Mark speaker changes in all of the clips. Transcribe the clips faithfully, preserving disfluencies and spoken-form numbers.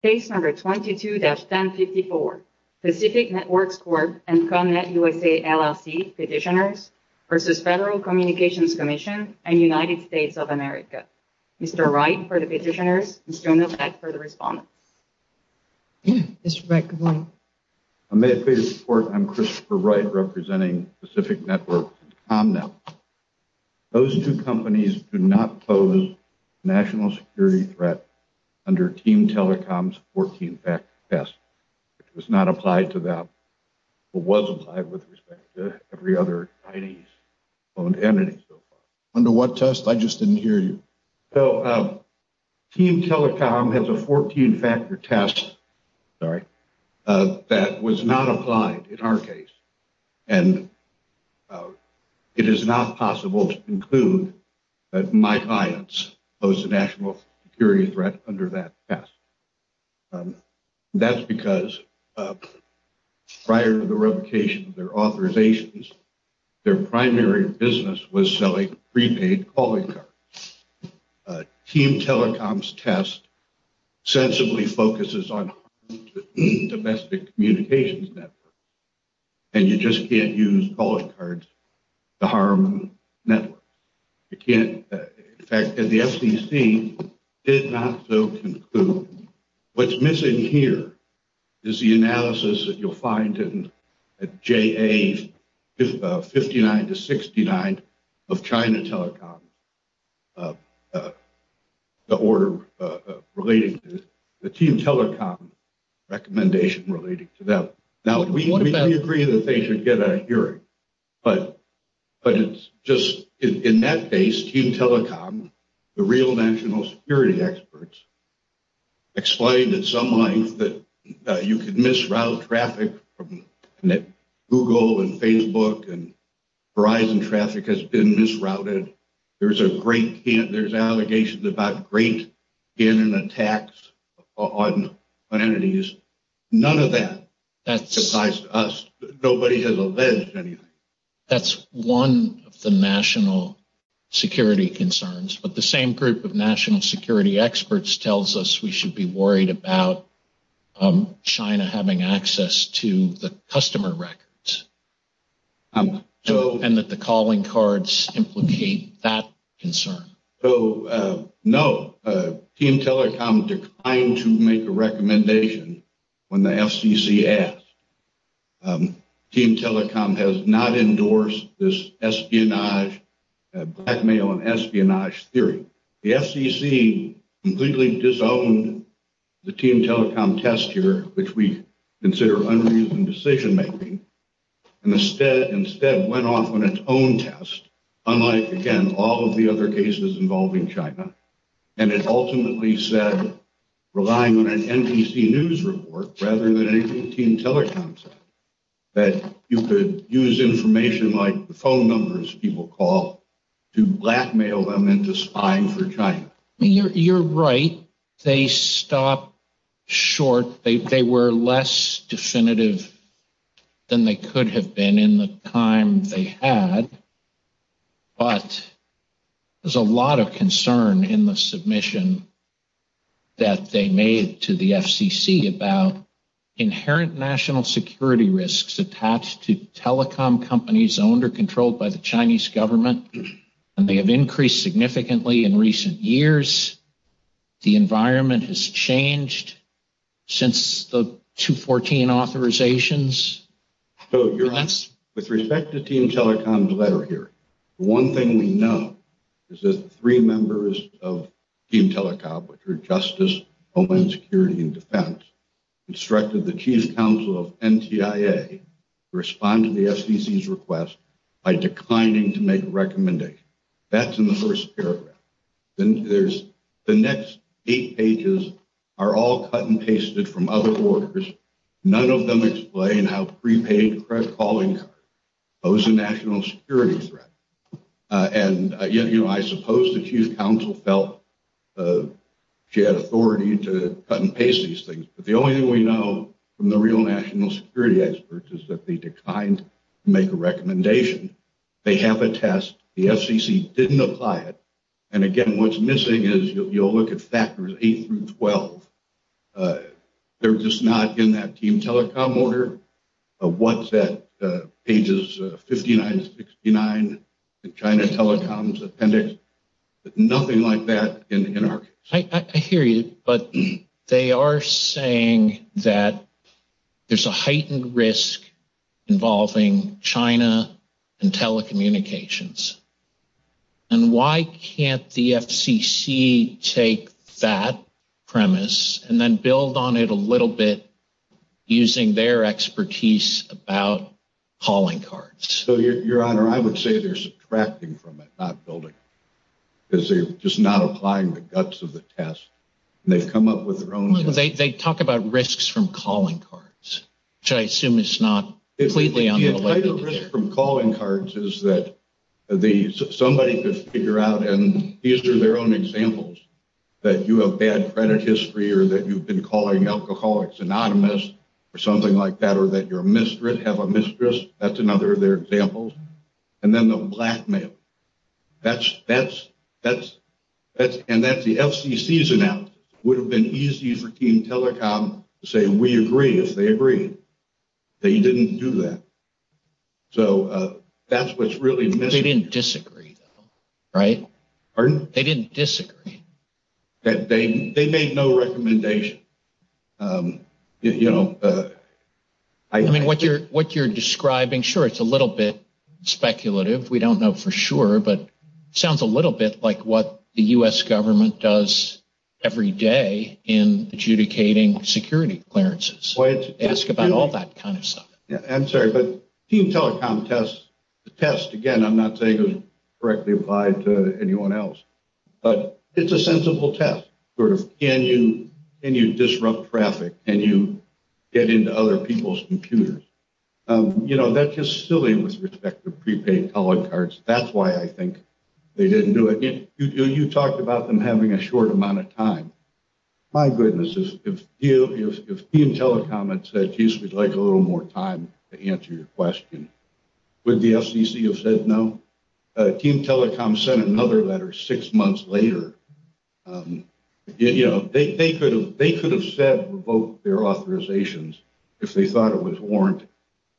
Speaker 1: Case number twenty-two dash ten fifty-four, Pacific Networks Corp and ComNet U S A L L C petitioners versus Federal Communications Commission and United States of America. Mister Wright for the petitioners, Mister Novak for the respondents.
Speaker 2: Mister Wright, good morning.
Speaker 3: May it please the court, I'm Christopher Wright representing Pacific Networks and ComNet. Those two companies do not pose a national security threat under Team Telecom's fourteen factor test, which was not applied to them, but was applied with respect to every other Chinese-owned entity so far.
Speaker 4: Under what test? I just didn't hear you.
Speaker 3: So, uh, Team Telecom has a fourteen factor test, sorry, uh, that was not applied in our case. And uh, it is not possible to conclude that my clients pose a national security threat under that test. Um, that's because uh, prior to the revocation of their authorizations, their primary business was selling prepaid calling cards. Uh, Team Telecom's test sensibly focuses on domestic communications networks, and you just can't use calling cards to harm networks. You can't, uh, in fact, the F C C did not so conclude. What's missing here is the analysis that you'll find in at J A fifty-nine to sixty-nine of China Telecom, uh, uh, the order uh, uh, relating to the Team Telecom recommendation relating to them. Now,
Speaker 4: What-
Speaker 3: we,
Speaker 4: what
Speaker 3: we,
Speaker 4: about-
Speaker 3: we agree that they should get a hearing, but but it's just, in, in that case, Team Telecom, the real national security experts, explained at some length that uh, you could misroute traffic from net, Google and Facebook, and Verizon traffic has been misrouted. There's a great can, there's allegations about great cannon attacks on, on entities. None of that
Speaker 4: That's
Speaker 3: applies to us. Nobody has alleged anything.
Speaker 4: that's one of the national security concerns, but the same group of national security experts tells us we should be worried about um, China having access to the customer records,
Speaker 3: Um, so,
Speaker 4: and, and that the calling cards implicate that concern.
Speaker 3: so uh, no, uh, Team Telecom declined to make a recommendation when the F C C asked. Um, Team Telecom has not endorsed this espionage, uh, blackmail and espionage theory. The F C C completely disowned the Team Telecom test here, which we consider unreasoned decision-making, and instead, instead went off on its own test, unlike, again, all of the other cases involving China. And it ultimately said, relying on an N B C News report rather than anything Team Telecom said, that you could use information like the phone numbers people call to blackmail them into spying for China.
Speaker 4: You're, you're right. They stopped short. They, they were less definitive than they could have been in the time they had. But there's a lot of concern in the submission that they made to the F C C about inherent national security risks attached to telecom companies owned or controlled by the Chinese government, and they have increased significantly in recent years. The environment has changed since the two fourteen authorizations.
Speaker 3: So you're
Speaker 4: And that's
Speaker 3: with respect to Team Telecom's letter here, the one thing we know is that the three members of Team Telecom, which are Justice, Homeland Security, and Defense, instructed the Chief Counsel of N T I A to respond to the F C C's request by declining to make a recommendation. That's in the first paragraph. Then there's the next eight pages are all cut and pasted from other orders. None of them explain how prepaid credit calling cards pose a national security threat. Uh, and, uh, you, you know, I suppose the Chief Counsel felt uh, she had authority to cut and paste these things. But the only thing we know from the real national security experts is that they declined to make a recommendation. They have a test. The F C C didn't apply it. And again, what's missing is you'll, you'll look at factors eight through twelve. Uh, they're just not in that Team Telecom order. Uh, what's at uh, pages uh, fifty-nine to sixty-nine in China Telecom's appendix. But nothing like that in, in our case.
Speaker 4: I, I, I hear you, but they are saying that there's a heightened risk involving China and telecommunications. And why can't the F C C take that premise and then build on it a little bit using their expertise about calling cards?
Speaker 3: So, Your, Your Honor, I would say they're subtracting from it, not building, because they're just not applying the guts of the test. And they've come up with their own.
Speaker 4: Well, they, they talk about risks from calling cards, which I assume is not completely
Speaker 3: it, the,
Speaker 4: unrelated.
Speaker 3: The entire risk from calling cards is that the somebody could figure out, and these are their own examples, that you have bad credit history or that you've been calling Alcoholics Anonymous or something like that, or that your mistress have a mistress. That's another of their examples. And then the blackmail. That's that's that's that's and that's the F C C's analysis. It would have been easy for Team Telecom to say we agree if they agreed. They didn't do that. So uh, that's what's really missing.
Speaker 4: They didn't disagree, though, right?
Speaker 3: Pardon?
Speaker 4: They didn't disagree.
Speaker 3: That they they made no recommendation. Um, you, you know, uh, I,
Speaker 4: I mean,
Speaker 3: I
Speaker 4: what
Speaker 3: think,
Speaker 4: you're what you're describing, sure, it's a little bit speculative. We don't know for sure, but it sounds a little bit like what the U S government does every day in adjudicating security clearances.
Speaker 3: Well, it's,
Speaker 4: they ask
Speaker 3: it's
Speaker 4: about
Speaker 3: really,
Speaker 4: all that kind of stuff.
Speaker 3: Yeah, I'm sorry, but Team Telecom tests, the test, again, I'm not saying it was correctly applied to anyone else, but it's a sensible test. Sort of, can you can you disrupt traffic? Can you get into other people's computers? Um, you know, that's just silly with respect to prepaid calling cards. That's why I think they didn't do it. You, you, you talked about them having a short amount of time. My goodness, if if, if, if Team Telecom had said, geez, we'd like a little more time to answer your question, would the F C C have said no? Uh, Team Telecom sent another letter six months later. Um, you, you know, they, they could have they could have said revoke their authorizations if they thought it was warranted.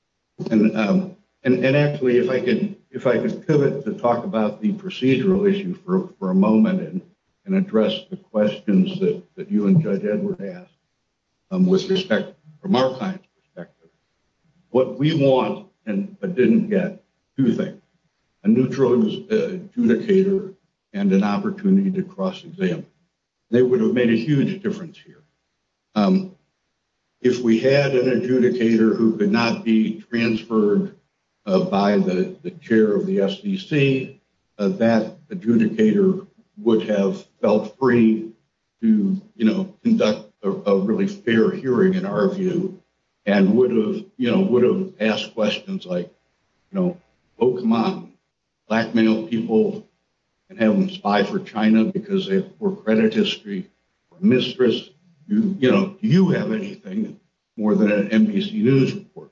Speaker 3: And um, and and actually, if I could if I could pivot to talk about the procedural issue for for a moment and and address the questions that, that you and Judge Edward asked um, with respect from our client's perspective. What we want and but didn't get, two things: a neutral uh, adjudicator and an opportunity to cross-examine. They would have made a huge difference here. Um, if we had an adjudicator who could not be transferred uh, by the, the chair of the S E C, uh, that adjudicator would have felt free to, you know, conduct a, a really fair hearing in our view, and would have, you know, would have asked questions like, you know, oh, come on, blackmail people and have them spy for China because they have poor credit history, or mistress. You, you know, do you have anything more than an N B C News report?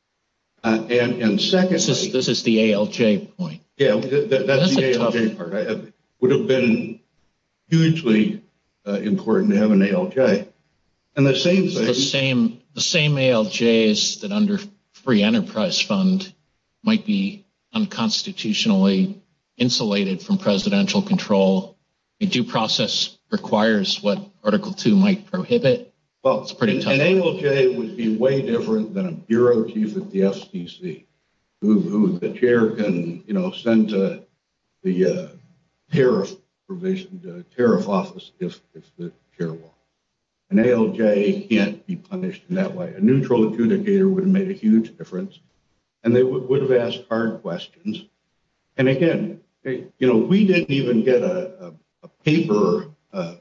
Speaker 3: Uh, and, and secondly,
Speaker 4: this is, this is the A L J point.
Speaker 3: Yeah, that, that's, that's the A L J tough. part. It would have been hugely uh, important to have an A L J. And the same thing.
Speaker 4: The same, the same A L Js that under Free Enterprise Fund might be unconstitutionally insulated from presidential control. A due process requires what Article two might prohibit.
Speaker 3: Well,
Speaker 4: it's pretty
Speaker 3: an,
Speaker 4: tough.
Speaker 3: An A L J would be way different than a bureau chief at the F C C, who, who the chair can, you know, send to the uh, tariff provision, the tariff office if, if the chair wants. An A L J can't be punished in that way. A neutral adjudicator would have made a huge difference, and they would, would have asked hard questions. And again, you know, we didn't even get a, a, a paper uh,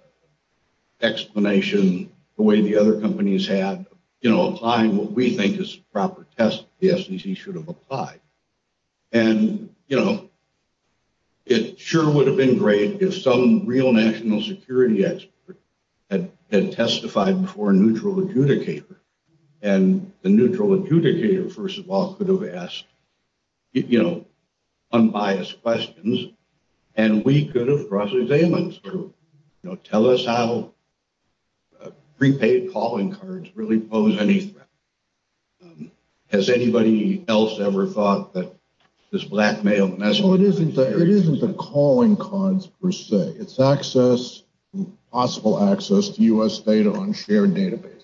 Speaker 3: explanation the way the other companies had, you know, applying what we think is proper test the F C C should have applied. And, you know, it sure would have been great if some real national security expert had, had testified before a neutral adjudicator. And the neutral adjudicator, first of all, could have asked, you know, unbiased questions, and we could have cross-examined, sort of, you know, tell us how uh, prepaid calling cards really pose any threat. Um, has anybody else ever thought that this blackmail and espionage?
Speaker 5: Well, it isn't the, it isn't the calling cards per se. It's access, possible access to U S data on shared database.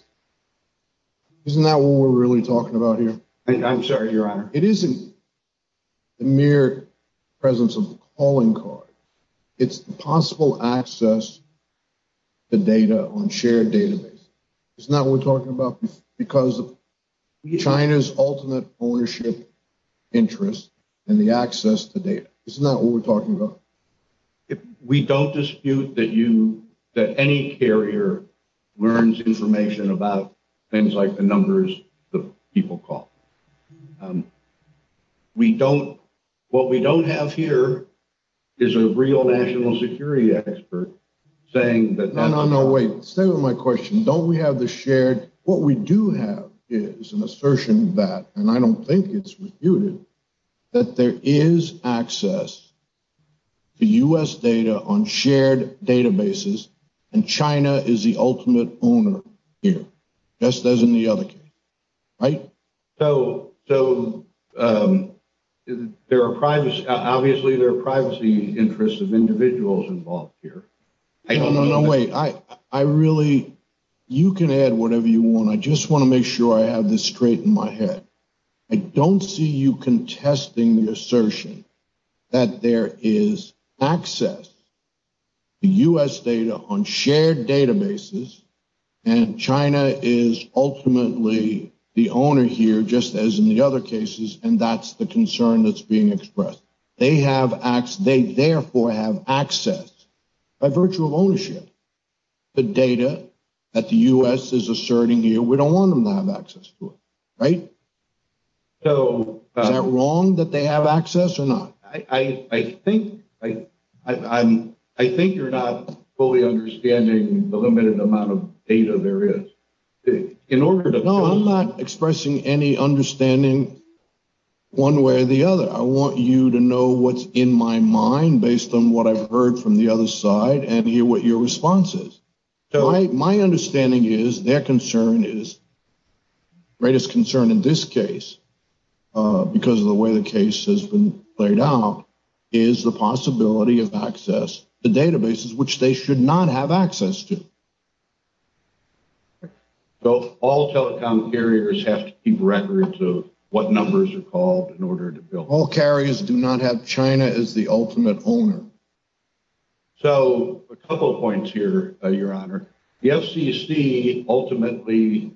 Speaker 5: Isn't that what we're really talking about here?
Speaker 3: I, I'm sorry, Your Honor.
Speaker 5: It isn't the mere presence of the calling card. It's the possible access to data on shared database. Isn't that what we're talking about? Because of China's ultimate ownership interest and the access to data. Isn't that what we're talking about?
Speaker 3: If we don't dispute that you that any carrier learns information about things like the numbers that people call. Um, we don't. What we don't have here is a real national security expert saying that.
Speaker 5: No, no, no. Wait. Stay with my question. Don't we have the shared? What we do have is an assertion that, and I don't think it's refuted, that there is access to U S data on shared databases, and China is the ultimate owner here, just as in the other case, right?
Speaker 3: So, so um, there are privacy. Obviously, there are privacy interests of individuals involved here. I
Speaker 5: no,
Speaker 3: don't
Speaker 5: no,
Speaker 3: know
Speaker 5: no. Wait. I, I really. You can add whatever you want. I just want to make sure I have this straight in my head. I don't see you contesting the assertion that there is access to U S data on shared databases, and China is ultimately the owner here, just as in the other cases, and that's the concern that's being expressed. They have access, they therefore have access by virtue of ownership to data that the U S is asserting here. We don't want them to have access to it, right?
Speaker 3: So um,
Speaker 5: is that wrong that they have access or not?
Speaker 3: I, I, I think I, I, I'm I think you're not fully understanding the limited amount of data there is. In order to
Speaker 5: no, I'm not expressing any understanding one way or the other. I want you to know what's in my mind based on what I've heard from the other side and hear what your response is. So my, my understanding is their concern is, greatest concern in this case, uh, because of the way the case has been played out, is the possibility of access to databases which they should not have access to.
Speaker 3: So all telecom carriers have to keep records of what numbers are called in order to build.
Speaker 5: All carriers do not have China as the ultimate owner.
Speaker 3: So a couple of points here, uh, Your Honor. The F C C ultimately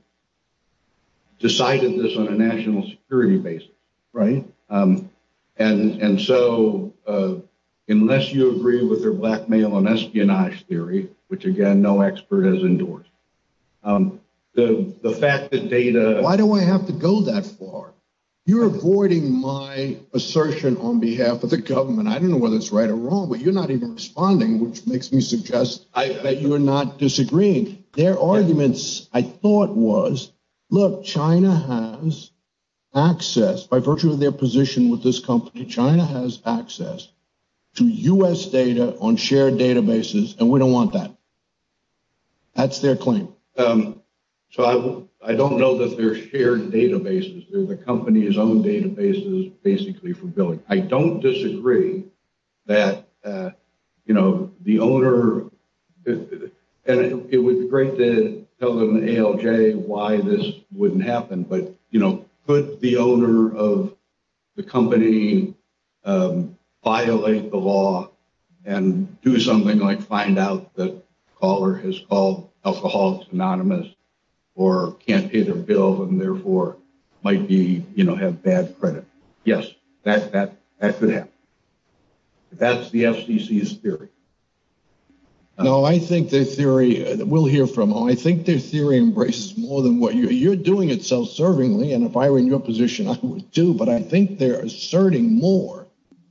Speaker 3: decided this on a national security basis,
Speaker 5: right?
Speaker 3: Um, and and so uh, unless you agree with their blackmail and espionage theory, which again no expert has endorsed, um, the the fact that data.
Speaker 5: Why do I have to go that far? You're avoiding my assertion on behalf of the government. I don't know whether it's right or wrong, but you're not even responding, which makes me suggest I, that you're not disagreeing. Their arguments, I thought, was, look, China has access, by virtue of their position with this company, China has access to U S data on shared databases, and we don't want that. That's their claim.
Speaker 3: Um, so I. I don't know that they're shared databases. They're the company's own databases, basically, for billing. I don't disagree that, uh, you know, the owner, and it, it would be great to tell them, the A L J, why this wouldn't happen. But, you know, could the owner of the company um, violate the law and do something like find out that caller has called Alcoholics Anonymous or can't pay their bill and therefore might be, you know, have bad credit? Yes, that that that could happen. That's the F C C's theory.
Speaker 5: Um, no, I think their theory, we'll hear from them, I think their theory embraces more than what you're, you're doing it self-servingly, and if I were in your position, I would too, but I think they're asserting more.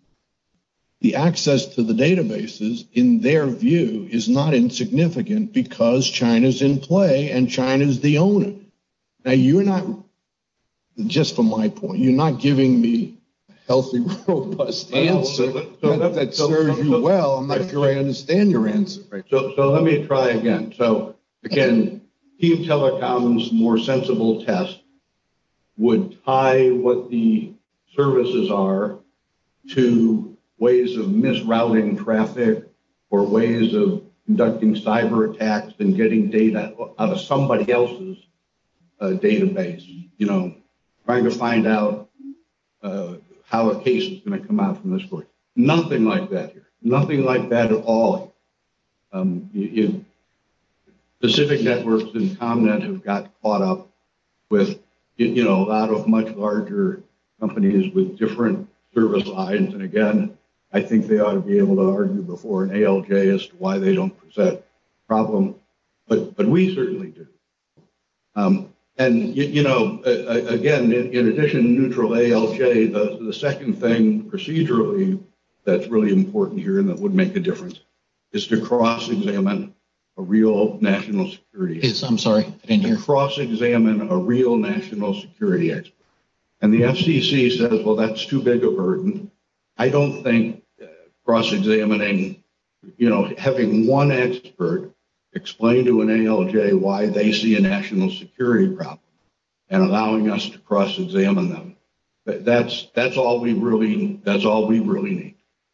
Speaker 5: The access to the databases, in their view, is not insignificant because China's in play and China's the owner. Now, you're not, just from my point, you're not giving me a healthy, robust answer that, that serves you well. I'm not sure I understand your answer.
Speaker 3: So, so let me try again. So, again, Team Telecom's more sensible test would tie what the services are to ways of misrouting traffic or ways of conducting cyber attacks and getting data out of somebody else's uh, database, you know, trying to find out uh, how a case is going to come out from this court. Nothing like that here. Nothing like that at all. Um, you, you, Pacific Networks and ComNet have got caught up with, you know, a lot of much larger companies with different service lines. And again, I think they ought to be able to argue before an A L J as to why they don't present a problem, but but we certainly do. Um, and you, you know, uh, again, in, in addition to neutral A L J, the the second thing procedurally that's really important here and that would make a difference is to cross-examine a real national security expert.
Speaker 4: Is, I'm sorry, I didn't hear.
Speaker 3: Cross-examine a real national security expert. And the F C C says, well, that's too big a burden. I don't think uh, cross-examining, you know, having one expert explain to an A L J why they see a national security problem and allowing us to cross-examine them. But that's that's all we really that's all we really need.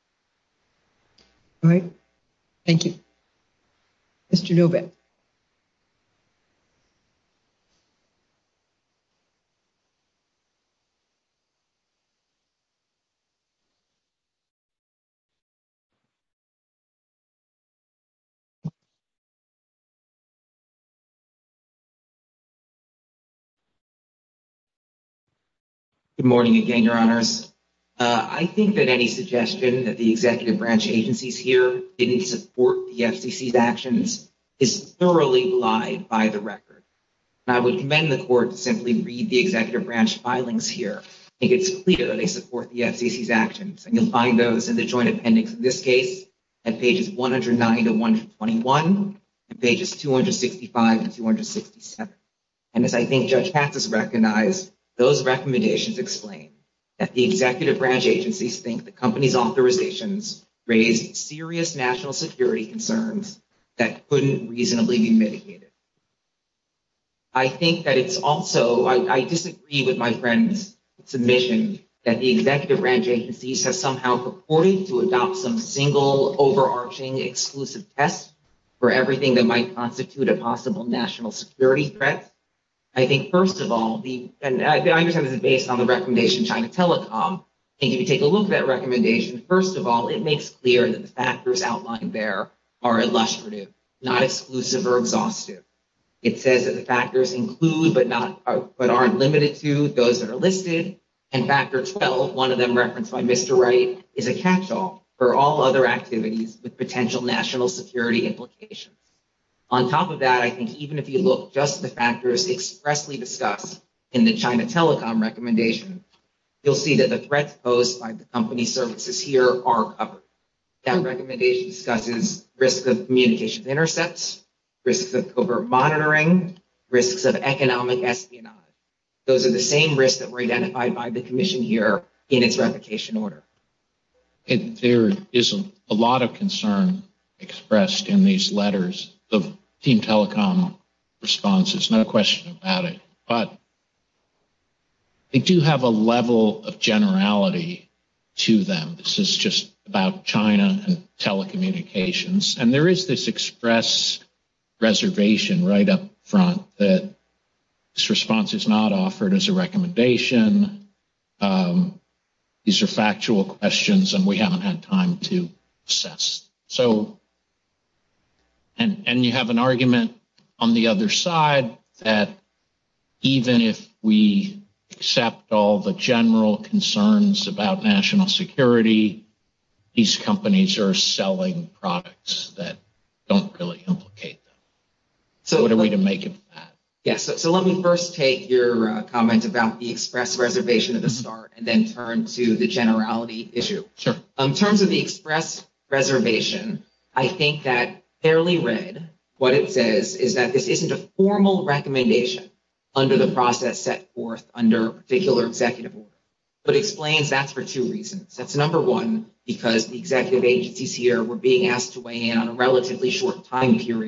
Speaker 2: All right. Thank you. Mister Novak.
Speaker 6: Good morning again, Your Honors. Uh, I think that any suggestion that the executive branch agencies here didn't support the F C C's actions is thoroughly belied by the record. And I would commend the court to simply read the executive branch filings here. I think it's clear they support the F C C's actions, and you'll find those in the joint appendix in this case at pages one hundred nine to one hundred twenty-one and pages two hundred sixty-five and two hundred sixty-seven. And as I think Judge Katz has recognized, those recommendations explain that the executive branch agencies think the company's authorizations raised serious national security concerns that couldn't reasonably be mitigated. I think that it's also, I, I disagree with my friend's submission that the executive branch agencies have somehow purported to adopt some single overarching exclusive test for everything that might constitute a possible national security threat. I think, first of all, the and I, I understand this is based on the recommendation China Telecom. I think if you take a look at that recommendation, first of all, it makes clear that the factors outlined there are illustrative, not exclusive or exhaustive. It says that the factors include but not are, but aren't limited to those that are listed. And factor twelve, one of them referenced by Mister Wright, is a catch-all for all other activities with potential national security implications. On top of that, I think even if you look just at the factors expressly discussed in the China Telecom recommendation, you'll see that the threats posed by the company services here are covered. That recommendation discusses risks of communications intercepts, risks of covert monitoring, risks of economic espionage. Those are the same risks that were identified by the Commission here in its revocation order.
Speaker 4: It, there is a, a lot of concern expressed in these letters. The Team Telecom responses, no question about it. But they do have a level of generality to them. This is just about China and telecommunications. And there is this express reservation right up front that this response is not offered as a recommendation. Um, these are factual questions, and we haven't had time to assess. So, and, and you have an argument on the other side that even if we accept all the general concerns about national security, these companies are selling products that don't really implicate them. So what are we to make of that?
Speaker 6: Yes, so, so let me first take your uh, comment about the express reservation at the start and then turn to the generality issue.
Speaker 4: Sure.
Speaker 6: Um, in terms of the express reservation, I think that fairly read, what it says is that this isn't a formal recommendation under the process set forth under a particular executive order, but explains that's for two reasons. That's number one, because the executive agencies here were being asked to weigh in on a relatively short time period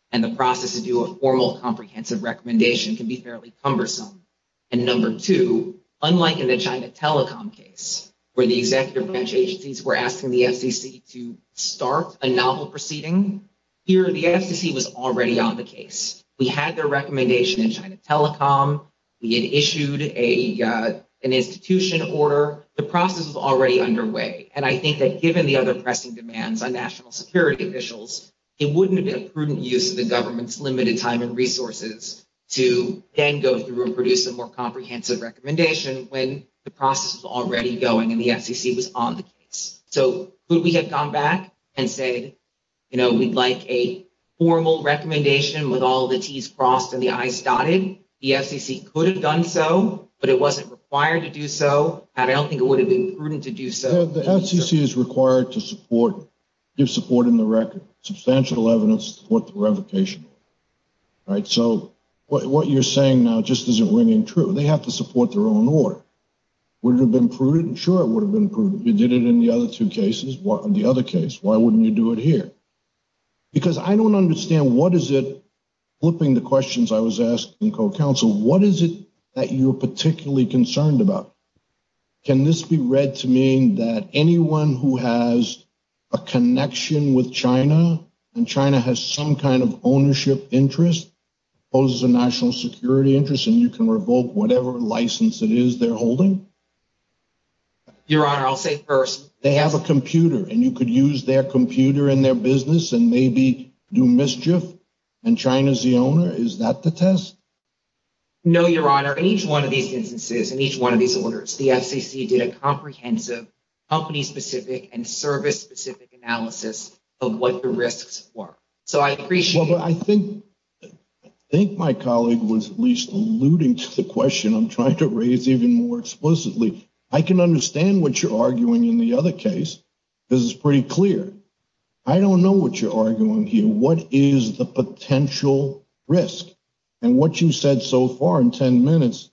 Speaker 6: and the process to do a formal comprehensive recommendation can be fairly cumbersome. And number two, unlike in the China Telecom case, where the executive branch agencies were asking the F C C to start a novel proceeding, here the F C C was already on the case. We had their recommendation in China Telecom. We had issued a uh, an institution order. The process was already underway. And I think that given the other pressing demands on national security officials, it wouldn't have been a prudent use of the government's limited time and resources to then go through and produce a more comprehensive recommendation when the process was already going and the F C C was on the case. So could we have gone back and said, you know, we'd like a formal recommendation with all the T's crossed and the I's dotted? The F C C could have done so, but it wasn't required to do so, and I don't think it would have been prudent to do so.
Speaker 5: The, the F C C is required to support, give support in the record, substantial evidence to support the revocation order. Right? So what, what you're saying now just isn't ringing true. They have to support their own order. Would it have been prudent? Sure, it would have been prudent. You did it in the other two cases. Why, in the other case, why wouldn't you do it here? Because I don't understand what is it, flipping the questions I was asking co-counsel, what is it that you're particularly concerned about? Can this be read to mean that anyone who has a connection with China and China has some kind of ownership interest poses a national security interest and you can revoke whatever license it is they're holding?
Speaker 6: Your Honor, I'll say first.
Speaker 5: They have a computer and you could use their computer in their business and maybe do mischief and China's the owner. Is that the test?
Speaker 6: No, Your Honor. In each one of these instances, in each one of these orders, the F C C did a comprehensive company-specific and service-specific analysis of what the risks were. So I appreciate.
Speaker 5: Well, but I think, I think my colleague was at least alluding to the question I'm trying to raise even more explicitly. I can understand what you're arguing in the other case because it's pretty clear. I don't know what you're arguing here. What is the potential risk? And what you said so far in ten minutes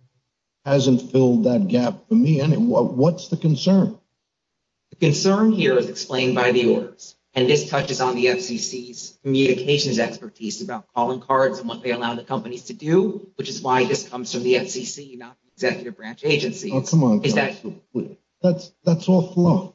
Speaker 5: hasn't filled that gap for me. And what's the concern?
Speaker 6: The concern here is explained by the orders. And this touches on the F C C's communications expertise about calling cards and what they allow the companies to do, which is why this comes from the F C C, not the executive branch agencies.
Speaker 5: Oh, come on,
Speaker 6: is
Speaker 5: that,
Speaker 6: that
Speaker 5: that's that's all fluff.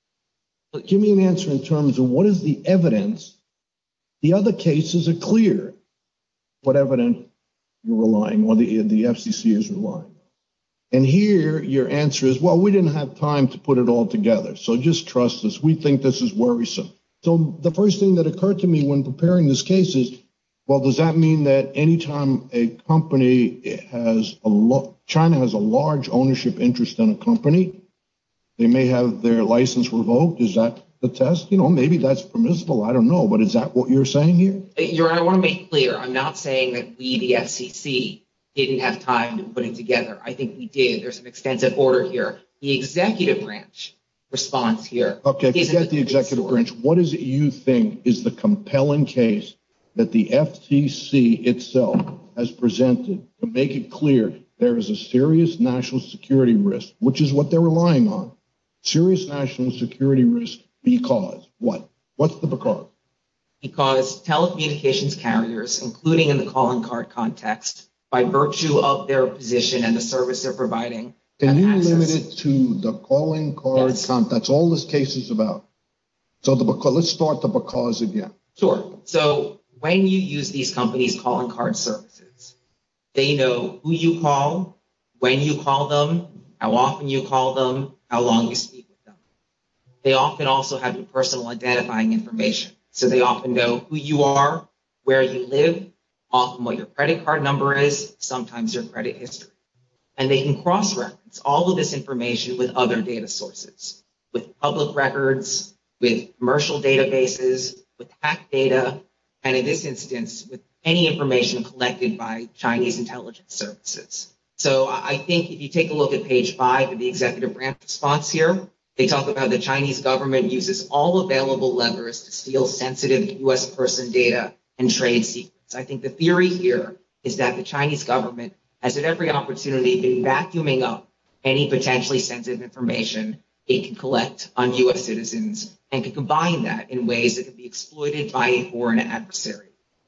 Speaker 5: Give me an answer in terms of what is the evidence. The other cases are clear what evidence you're relying on, or the, the F C C is relying on. And here your answer is, well, we didn't have time to put it all together, so just trust us. We think this is worrisome. So the first thing that occurred to me when preparing this case is, well, does that mean that anytime a company has a lo- China has a large ownership interest in a company, they may have their license revoked? Is that the test? You know, maybe that's permissible. I don't know. But is that what you're saying here?
Speaker 6: Your Honor, I want to make clear, I'm not saying that we, the F C C, didn't have time to put it together. I think we did. There's an extensive order here. The executive branch response here.
Speaker 5: Okay, forget the executive branch. What is it you think is the compelling case that the F C C itself has presented to make it clear there is a serious national security risk, which is what they're relying on? Serious national security risk because what? What's the because?
Speaker 6: Because telecommunications carriers, including in the calling card context, by virtue of their position and the service they're providing.
Speaker 5: Can you
Speaker 6: access.
Speaker 5: limit it to the calling card?
Speaker 6: Yes.
Speaker 5: Con- that's all this case is about. So the because, let's start the because again.
Speaker 6: Sure. So when you use these companies' calling card services, they know who you call, when you call them, how often you call them, how long you speak with them. They often also have your personal identifying information. So they often know who you are, where you live, often what your credit card number is, sometimes your credit history. And they can cross-reference all of this information with other data sources, with public records, with commercial databases, with hacked data, and in this instance, with any information collected by Chinese intelligence services. So I think if you take a look at page five of the executive branch response here, they talk about the Chinese government uses all available levers to steal sensitive U S person data and trade secrets. I think the theory here is that the Chinese government has at every opportunity been vacuuming up any potentially sensitive information it can collect on U S citizens and can combine that in ways that can be exploited by a foreign adversary.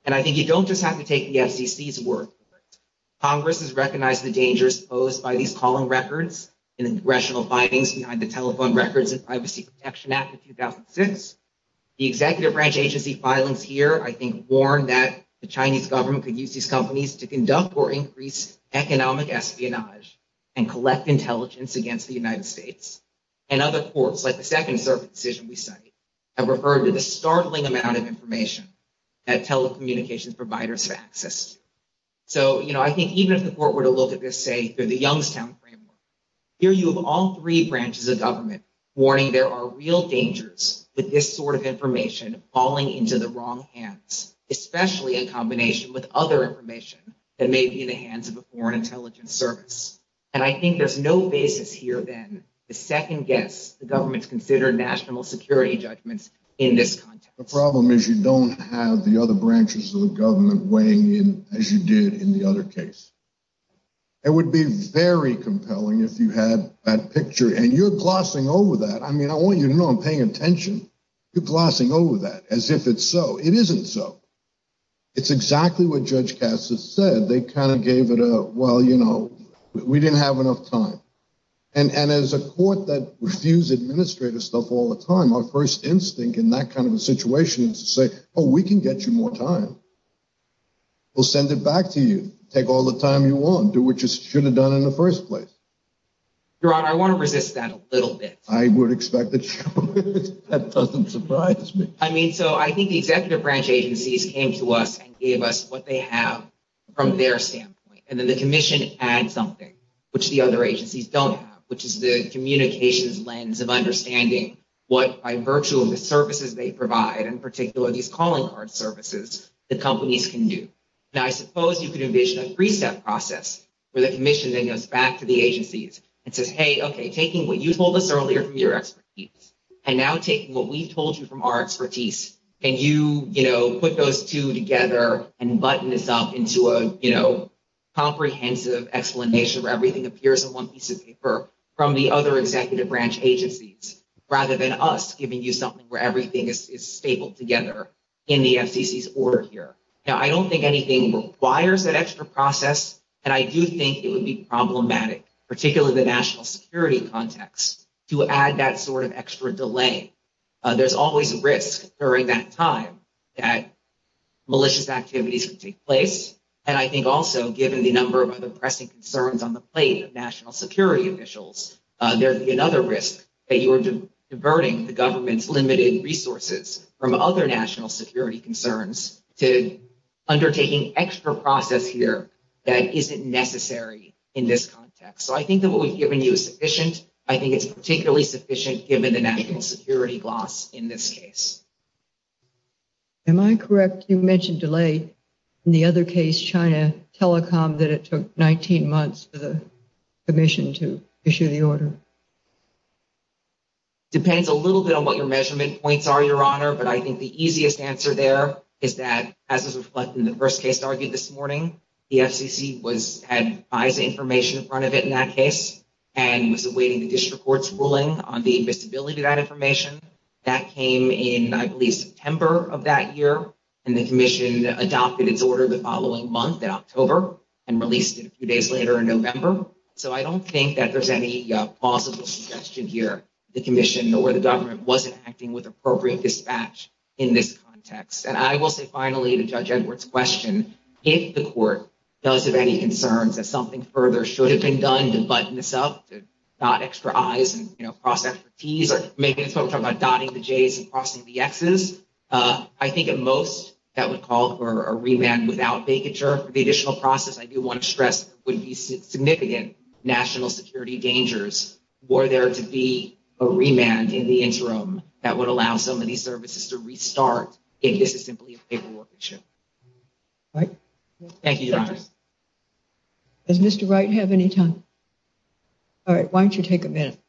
Speaker 6: And I think you don't just have to take the F C C's word for it. Congress has recognized the dangers posed by these calling records in the congressional findings behind the Telephone Records and Privacy Protection Act of two thousand six. The executive branch agency filings here, I think, warn that the Chinese government could use these companies to conduct or increase economic espionage and collect intelligence against the United States. And other courts, like the Second Circuit decision we cite, have referred to the startling amount of information that telecommunications providers have access to. So, you know, I think even if the court were to look at this, say, through the Youngstown framework, here you have all three branches of government warning there are real dangers with this sort of information falling into the wrong hands, especially in combination with other information that may be in the hands of a foreign intelligence service. And I think there's no basis here then to second guess the government's considered national security judgments in this context.
Speaker 5: The problem is you don't have the other branches of the government weighing in as you did in the other case. It would be very compelling if you had that picture, and you're glossing over that. I mean, I want you to know I'm paying attention. You're glossing over that as if it's so. It isn't so. It's exactly what Judge Katz has said. They kind of gave it a, well, you know, we didn't have enough time. And and as a court that reviews administrative stuff all the time, our first instinct in that kind of a situation is to say, oh, we can get you more time. We'll send it back to you. Take all the time you want. Do what you should have done in the first place.
Speaker 6: Your Honor, I want to resist that a little bit.
Speaker 5: I would expect that you would. That doesn't surprise me.
Speaker 6: I mean, so I think the executive branch agencies came to us and gave us what they have from their standpoint. And then the commission adds something, which the other agencies don't have, which is the communications lens of understanding what, by virtue of the services they provide, in particular these calling card services, the companies can do. Now, I suppose you could envision a three-step process where the commission then goes back to the agencies and says, hey, okay, taking what you told us earlier from your expertise, and now taking what we've told you from our expertise, and you, you know, put those two together and button this up into a, you know, comprehensive explanation where everything appears in one piece of paper from the other executive branch agencies, rather than us giving you something where everything is, is stapled together in the F C C's order here. Now, I don't think anything requires that extra process, and I do think it would be problematic, particularly in the national security context, to add that sort of extra delay. Uh, there's always a risk during that time that malicious activities could take place. And I think also, given the number of other pressing concerns on the plate of national security officials, uh, there'd be another risk that you are di- diverting the government's limited resources from other national security concerns to undertaking extra process here that isn't necessary in this context. So I think that what we've given you is sufficient. I think it's particularly sufficient given the national security gloss in this case.
Speaker 2: Am I correct? You mentioned delay in the other case, China Telecom, that it took nineteen months for the commission to issue the order.
Speaker 6: Depends a little bit on what your measurement points are, Your Honor, but I think the easiest answer there is that, as was reflected in the first case argued this morning, the F C C was had FISA information in front of it in that case and was awaiting the district court's ruling on the admissibility of that information. That came in, I believe, September of that year, and the commission adopted its order the following month in October and released it a few days later in November. So I don't think that there's any uh, plausible suggestion here the commission or the government wasn't acting with appropriate dispatch in this context. And I will say finally to Judge Edwards' question, if the court does have any concerns that something further should have been done to button this up, to dot extra I's and, you know, cross extra T's, or maybe it's what we're talking about, dotting the J's and crossing the X's, uh, I think at most that would call for a remand without vacature for the additional process. I do want to stress there would be significant national security dangers were there to be a remand in the interim that would allow some of these services to restart if this is simply a paperwork issue.
Speaker 2: Right.
Speaker 6: Thank you, Your Honor.
Speaker 2: Does Mister Wright have any time? All right, why don't you take a minute?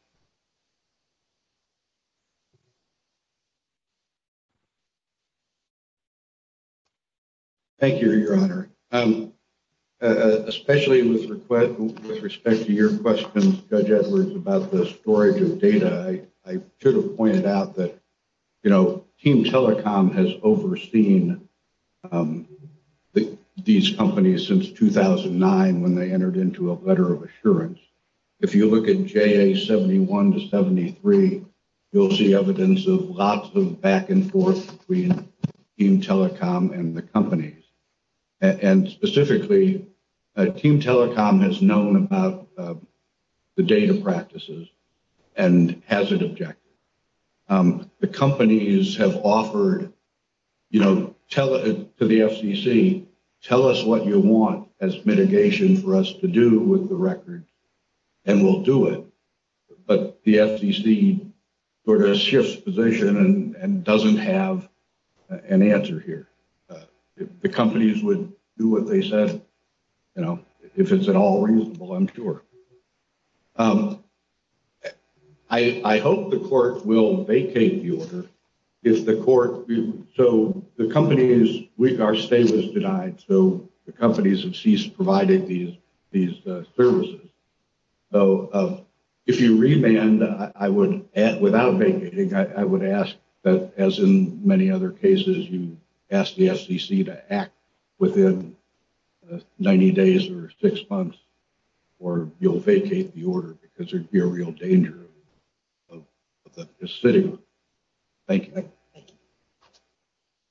Speaker 3: Thank you, Your Honor. Um, uh, especially with, request, with respect to your questions, Judge Edwards, about the storage of data, I, I should have pointed out that, you know, Team Telecom has overseen um, the, these companies since two thousand nine when they entered into a letter of assurance. If you look at J A seventy-one to seventy-three, you'll see evidence of lots of back and forth between Team Telecom and the companies. And, and specifically, uh, Team Telecom has known about uh, the data practices and has it objected. Um, the companies have offered, you know, tell it to the F C C, tell us what you want as mitigation for us to do with the records, and we'll do it. But the F C C sort of shifts position and, and doesn't have an answer here. Uh, if the companies would do what they said, you know, if it's at all reasonable, I'm sure. Um, I, I hope the court will vacate the order. If the court, so the companies, we, our stay was denied, so the companies have ceased providing these these uh, services. So uh, if you remand, I, I would, add, without vacating, I, I would ask that, as in many other cases, you ask the F C C to act within uh, ninety days or six months, or you'll vacate the order because there'd be a real danger of, of, of the, just sitting on it. Thank you.